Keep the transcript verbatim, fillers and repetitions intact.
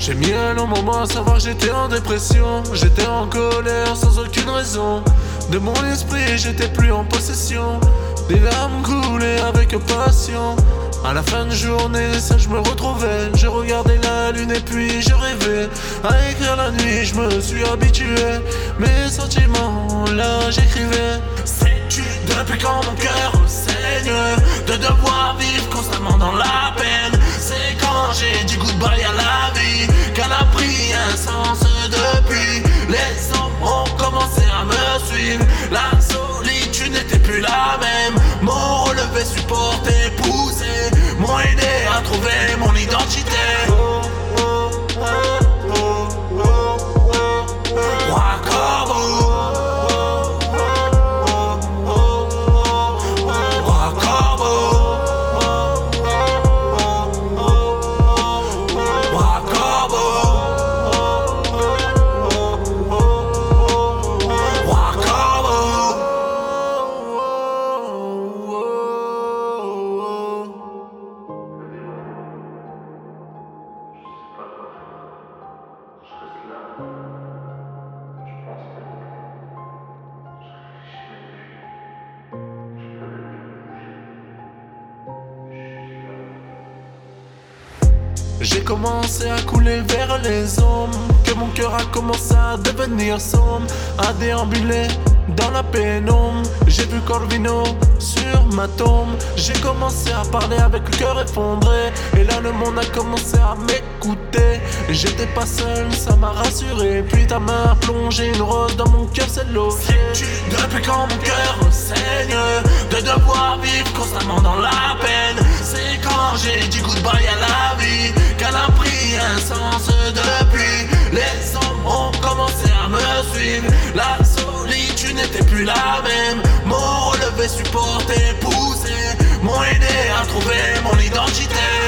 J'ai mis un long moment à savoir que j'étais en dépression. J'étais en colère sans aucune raison. De mon esprit j'étais plus en possession. Des larmes coulaient avec passion. À la fin de journée, ça je me retrouvais. Je regardais la lune et puis je rêvais. À écrire la nuit, je me suis habitué. Mes sentiments, là j'écrivais. Sais-tu depuis quand mon cœur saigne de devoir vivre constamment dans la peine? C'est quand j'ai dit goodbye à la vie qu'elle a pris un sens depuis. Les hommes ont commencé à me suivre. La solitude n'était plus la même. M'ont relevé, supporté, poussé, m'ont aidé à trouver mon identité. Oh, oh, oh, oh, oh, oh. Roi Corbeau. Roi Corbeau. Roi Corbeau. Roi Corbeau. J'ai commencé à couler vers les ombres, que mon cœur a commencé à devenir sombre, à déambuler dans la pénombre. J'ai vu Corvino sur ma tombe. J'ai commencé à parler avec le cœur effondré, et là le monde a commencé à m'écouter. J'étais pas seul, ça m'a rassuré. Puis ta main a plongé une rose dans mon cœur, c'est l'eau. Sais-tu depuis quand mon cœur saigne de devoir vivre constamment dans la peine? C'est quand j'ai dit goodbye à la vie qu'elle a pris un sens depuis. Les hommes ont commencé à me suivre. La solitude n'était plus la même. M'ont relevé, supporté, poussé, m'ont aidé à trouver mon identité.